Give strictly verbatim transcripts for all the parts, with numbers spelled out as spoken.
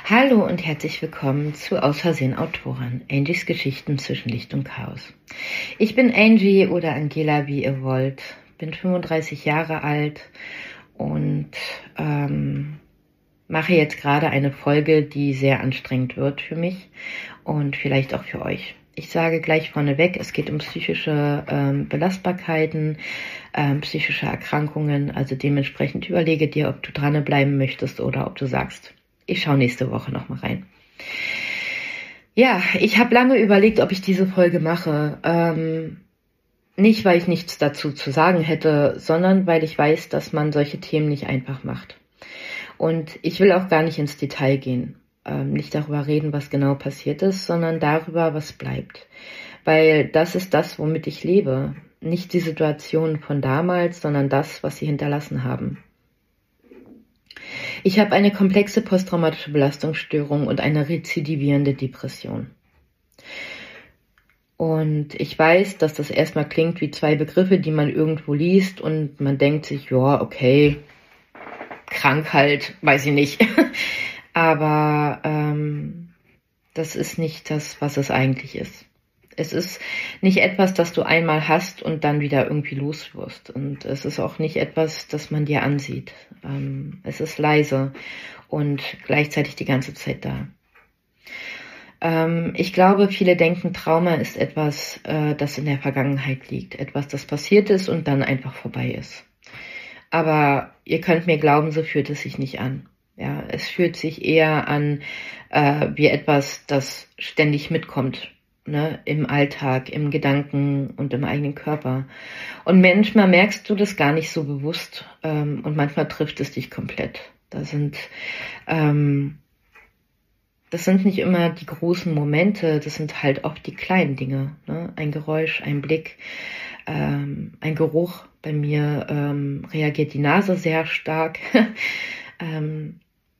Hallo und herzlich willkommen zu Aus Versehen Autoren, Angies Geschichten zwischen Licht und Chaos. Ich bin Angie oder Angela, wie ihr wollt, bin fünfunddreißig Jahre alt und ähm, mache jetzt gerade eine Folge, die sehr anstrengend wird für mich und vielleicht auch für euch. Ich sage gleich vorneweg, es geht um psychische ähm, Belastbarkeiten, ähm, psychische Erkrankungen, also dementsprechend überlege dir, ob du dranbleiben möchtest oder ob du sagst, ich schaue nächste Woche nochmal rein. Ja, ich habe lange überlegt, ob ich diese Folge mache. Ähm, nicht, weil ich nichts dazu zu sagen hätte, sondern weil ich weiß, dass man solche Themen nicht einfach macht. Und ich will auch gar nicht ins Detail gehen. Ähm, nicht darüber reden, was genau passiert ist, sondern darüber, was bleibt. Weil das ist das, womit ich lebe. Nicht die Situation von damals, sondern das, was sie hinterlassen haben. Ich habe eine komplexe posttraumatische Belastungsstörung und eine rezidivierende Depression. Und ich weiß, dass das erstmal klingt wie zwei Begriffe, die man irgendwo liest und man denkt sich, ja, okay, krank halt, weiß ich nicht. Aber ähm, das ist nicht das, was es eigentlich ist. Es ist nicht etwas, das du einmal hast und dann wieder irgendwie los wirst. Und es ist auch nicht etwas, das man dir ansieht. Ähm, es ist leise und gleichzeitig die ganze Zeit da. Ähm, ich glaube, viele denken, Trauma ist etwas, äh, das in der Vergangenheit liegt. Etwas, das passiert ist und dann einfach vorbei ist. Aber ihr könnt mir glauben, so fühlt es sich nicht an. Ja, es fühlt sich eher an äh, wie etwas, das ständig mitkommt. Ne, im Alltag, im Gedanken und im eigenen Körper. Und manchmal merkst du das gar nicht so bewusst ähm, und manchmal trifft es dich komplett. Da sind, ähm, das sind nicht immer die großen Momente, das sind halt oft die kleinen Dinge. Ne? Ein Geräusch, ein Blick, ähm, ein Geruch. Bei mir ähm, reagiert die Nase sehr stark. ähm,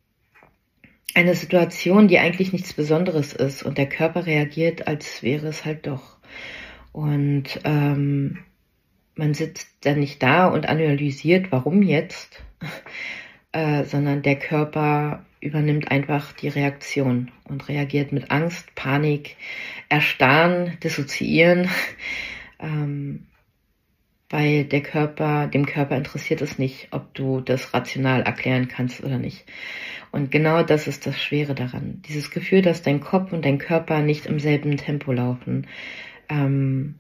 Eine Situation, die eigentlich nichts Besonderes ist und der Körper reagiert, als wäre es halt doch. Und ähm, man sitzt dann nicht da und analysiert, warum jetzt, äh, sondern der Körper übernimmt einfach die Reaktion und reagiert mit Angst, Panik, Erstarren, Dissoziieren. ähm, weil der Körper, dem Körper interessiert es nicht, ob du das rational erklären kannst oder nicht. Und genau das ist das Schwere daran. Dieses Gefühl, dass dein Kopf und dein Körper nicht im selben Tempo laufen. Ähm,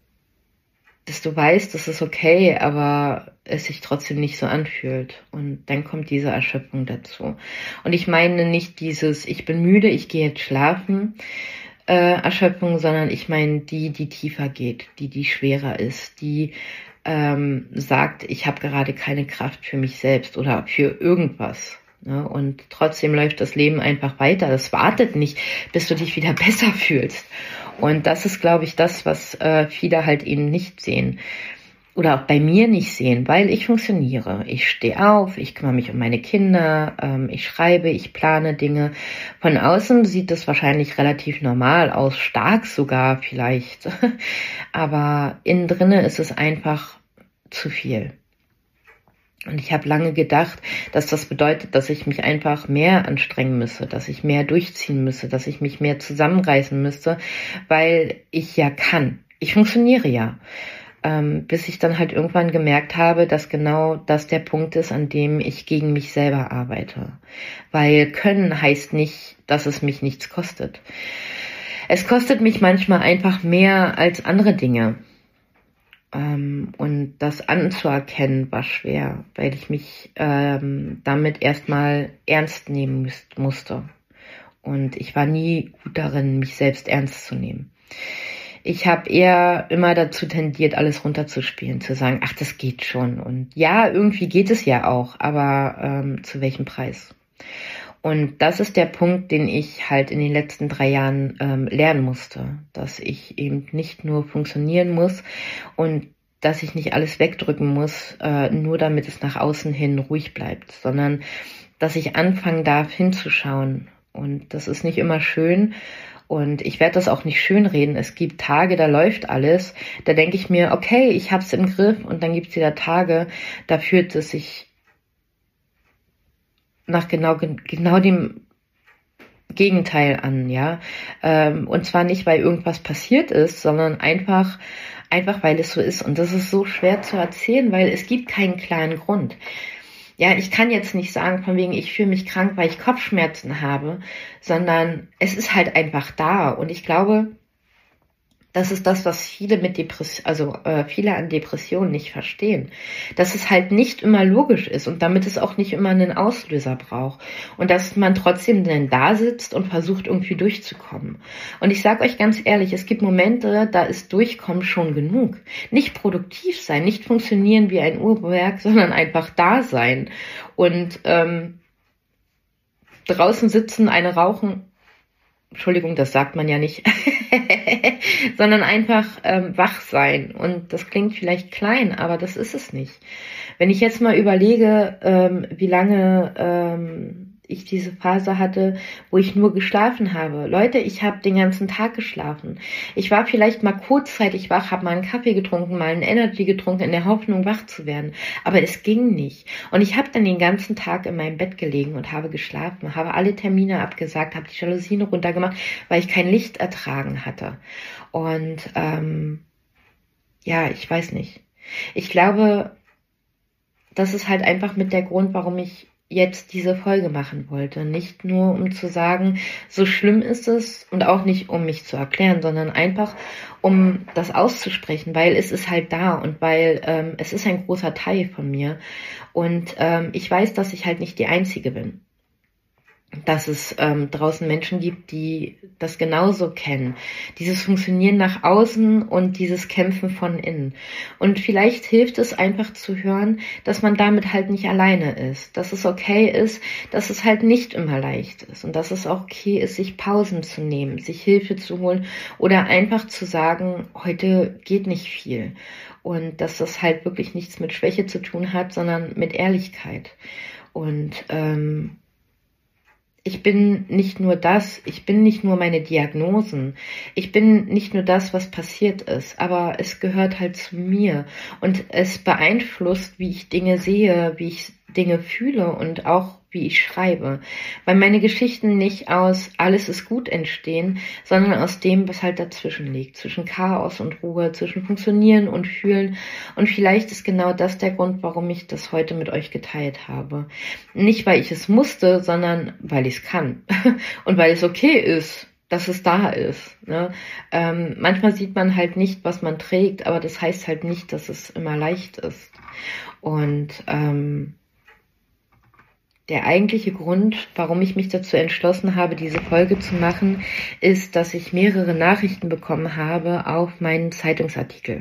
dass du weißt, das ist okay, aber es sich trotzdem nicht so anfühlt. Und dann kommt diese Erschöpfung dazu. Und ich meine nicht dieses, ich bin müde, ich gehe jetzt schlafen, äh, Erschöpfung, sondern ich meine die, die tiefer geht, die, die schwerer ist, die ähm, sagt, ich habe gerade keine Kraft für mich selbst oder für irgendwas. Ne? Und trotzdem läuft das Leben einfach weiter. Das wartet nicht, bis du dich wieder besser fühlst. Und das ist, glaube ich, das, was äh, viele halt eben nicht sehen. Oder auch bei mir nicht sehen, weil ich funktioniere. Ich stehe auf, ich kümmere mich um meine Kinder, ähm, ich schreibe, ich plane Dinge. Von außen sieht das wahrscheinlich relativ normal aus, stark sogar vielleicht. Aber innen drinne ist es einfach zu viel. Und ich habe lange gedacht, dass das bedeutet, dass ich mich einfach mehr anstrengen müsse, dass ich mehr durchziehen müsse, dass ich mich mehr zusammenreißen müsste, weil ich ja kann. Ich funktioniere ja. Ähm, bis ich dann halt irgendwann gemerkt habe, dass genau das der Punkt ist, an dem ich gegen mich selber arbeite. Weil können heißt nicht, dass es mich nichts kostet. Es kostet mich manchmal einfach mehr als andere Dinge. Ähm, und das anzuerkennen war schwer, weil ich mich ähm, damit erstmal ernst nehmen müß- musste. Und ich war nie gut darin, mich selbst ernst zu nehmen. Ich habe eher immer dazu tendiert, alles runterzuspielen, zu sagen, ach, das geht schon. Und ja, irgendwie geht es ja auch, aber ähm, zu welchem Preis? Und das ist der Punkt, den ich halt in den letzten drei Jahren ähm, lernen musste, dass ich eben nicht nur funktionieren muss und dass ich nicht alles wegdrücken muss, äh, nur damit es nach außen hin ruhig bleibt, sondern dass ich anfangen darf, hinzuschauen. Und das ist nicht immer schön. Und ich werde das auch nicht schönreden. Es gibt Tage, da läuft alles. Da denke ich mir, okay, ich hab's im Griff. Und dann gibt es wieder Tage, da fühlt es sich nach genau, genau dem Gegenteil an, ja. Ähm, und zwar nicht, weil irgendwas passiert ist, sondern einfach, einfach weil es so ist. Und das ist so schwer zu erzählen, weil es gibt keinen klaren Grund. Ja, ich kann jetzt nicht sagen, von wegen, ich fühle mich krank, weil ich Kopfschmerzen habe, sondern es ist halt einfach da. Und ich glaube, das ist das, was viele mit Depression, also äh, viele an Depressionen nicht verstehen. Dass es halt nicht immer logisch ist und damit es auch nicht immer einen Auslöser braucht. Und dass man trotzdem dann da sitzt und versucht, irgendwie durchzukommen. Und ich sage euch ganz ehrlich, es gibt Momente, da ist Durchkommen schon genug. Nicht produktiv sein, nicht funktionieren wie ein Uhrwerk, sondern einfach da sein. Und ähm, draußen sitzen, eine rauchen. Entschuldigung, das sagt man ja nicht, sondern einfach ähm, wach sein. Und das klingt vielleicht klein, aber das ist es nicht. Wenn ich jetzt mal überlege, ähm, wie lange ähm, ich diese Phase hatte, wo ich nur geschlafen habe. Leute, ich habe den ganzen Tag geschlafen. Ich war vielleicht mal kurzzeitig wach, habe mal einen Kaffee getrunken, mal einen Energy getrunken, in der Hoffnung, wach zu werden. Aber es ging nicht. Und ich habe dann den ganzen Tag in meinem Bett gelegen und habe geschlafen, habe alle Termine abgesagt, habe die Jalousien runtergemacht, weil ich kein Licht ertragen hatte. Und ähm, ja, ich weiß nicht. Ich glaube, das ist halt einfach mit der Grund, warum ich jetzt diese Folge machen wollte. Nicht nur, um zu sagen, so schlimm ist es und auch nicht, um mich zu erklären, sondern einfach, um das auszusprechen, weil es ist halt da und weil ähm, es ist ein großer Teil von mir. Und ähm, ich weiß, dass ich halt nicht die Einzige bin. Dass es ähm, draußen Menschen gibt, die das genauso kennen. Dieses Funktionieren nach außen und dieses Kämpfen von innen. Und vielleicht hilft es einfach zu hören, dass man damit halt nicht alleine ist. Dass es okay ist, dass es halt nicht immer leicht ist. Und dass es auch okay ist, sich Pausen zu nehmen, sich Hilfe zu holen oder einfach zu sagen, heute geht nicht viel. Und dass das halt wirklich nichts mit Schwäche zu tun hat, sondern mit Ehrlichkeit. Und ähm, ich bin nicht nur das, ich bin nicht nur meine Diagnosen, ich bin nicht nur das, was passiert ist, aber es gehört halt zu mir und es beeinflusst, wie ich Dinge sehe, wie ich Dinge fühle und auch wie ich schreibe, weil meine Geschichten nicht aus alles ist gut entstehen, sondern aus dem, was halt dazwischen liegt, zwischen Chaos und Ruhe, zwischen Funktionieren und Fühlen und vielleicht ist genau das der Grund, warum ich das heute mit euch geteilt habe. Nicht, weil ich es musste, sondern weil ich es kann und weil es okay ist, dass es da ist. Ne? Ähm, manchmal sieht man halt nicht, was man trägt, aber das heißt halt nicht, dass es immer leicht ist. Und ähm, der eigentliche Grund, warum ich mich dazu entschlossen habe, diese Folge zu machen, ist, dass ich mehrere Nachrichten bekommen habe auf meinen Zeitungsartikel.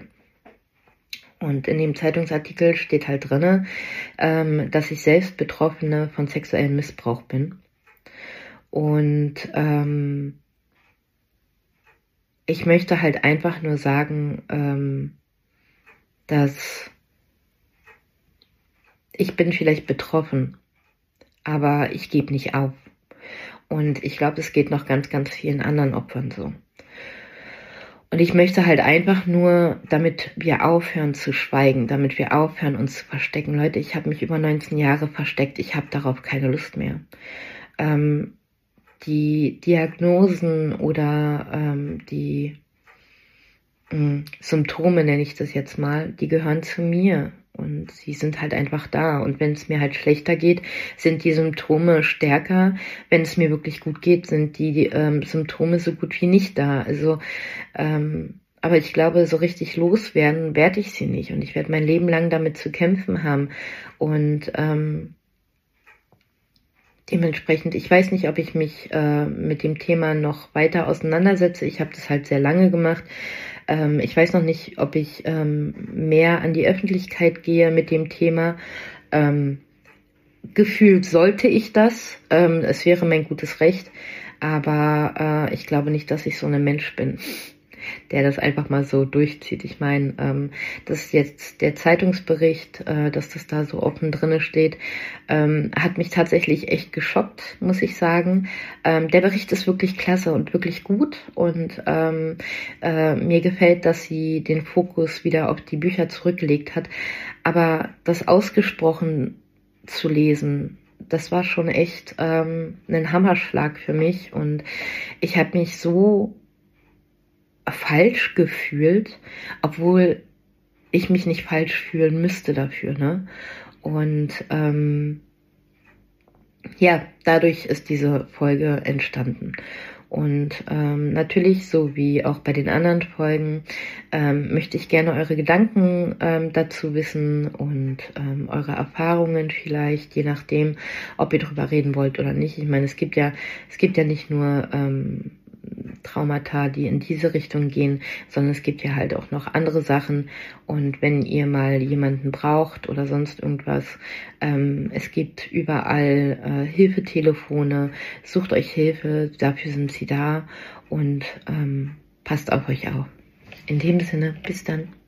Und in dem Zeitungsartikel steht halt drinne, ähm, dass ich selbst Betroffene von sexuellem Missbrauch bin. Und ähm, ich möchte halt einfach nur sagen, ähm, dass ich bin vielleicht betroffen, aber ich gebe nicht auf. Und ich glaube, es geht noch ganz, ganz vielen anderen Opfern so. Und ich möchte halt einfach nur, damit wir aufhören zu schweigen, damit wir aufhören, uns zu verstecken. Leute, ich habe mich über neunzehn Jahre versteckt. Ich habe darauf keine Lust mehr. Ähm, die Diagnosen oder ähm, die mh, Symptome, nenne ich das jetzt mal, die gehören zu mir. Und sie sind halt einfach da. Und wenn es mir halt schlechter geht, sind die Symptome stärker. Wenn es mir wirklich gut geht, sind die, die ähm, Symptome so gut wie nicht da. Also, ähm, aber ich glaube, so richtig loswerden werde ich sie nicht. Und ich werde mein Leben lang damit zu kämpfen haben. Und ähm, dementsprechend, ich weiß nicht, ob ich mich äh, mit dem Thema noch weiter auseinandersetze. Ich habe das halt sehr lange gemacht. Ähm, ich weiß noch nicht, ob ich ähm, mehr an die Öffentlichkeit gehe mit dem Thema. Ähm, gefühlt sollte ich das. Ähm, es wäre mein gutes Recht. Aber äh, ich glaube nicht, dass ich so ein Mensch bin, der das einfach mal so durchzieht. Ich meine, ähm, dass jetzt der Zeitungsbericht, äh, dass das da so offen drinne steht, ähm, hat mich tatsächlich echt geschockt, muss ich sagen. Ähm, der Bericht ist wirklich klasse und wirklich gut und ähm, äh, mir gefällt, dass sie den Fokus wieder auf die Bücher zurückgelegt hat. Aber das ausgesprochen zu lesen, das war schon echt ähm, ein Hammerschlag für mich und ich habe mich so falsch gefühlt, obwohl ich mich nicht falsch fühlen müsste dafür, ne? Und ähm, ja, dadurch ist diese Folge entstanden. Und ähm, natürlich, so wie auch bei den anderen Folgen, ähm, möchte ich gerne eure Gedanken ähm, dazu wissen und ähm, eure Erfahrungen vielleicht, je nachdem, ob ihr drüber reden wollt oder nicht. Ich meine, es gibt ja, es gibt ja nicht nur ähm, Traumata, die in diese Richtung gehen, sondern es gibt ja halt auch noch andere Sachen. Und wenn ihr mal jemanden braucht oder sonst irgendwas, ähm, es gibt überall äh, Hilfetelefone, sucht euch Hilfe, dafür sind sie da und ähm, passt auf euch auf. In dem Sinne, bis dann.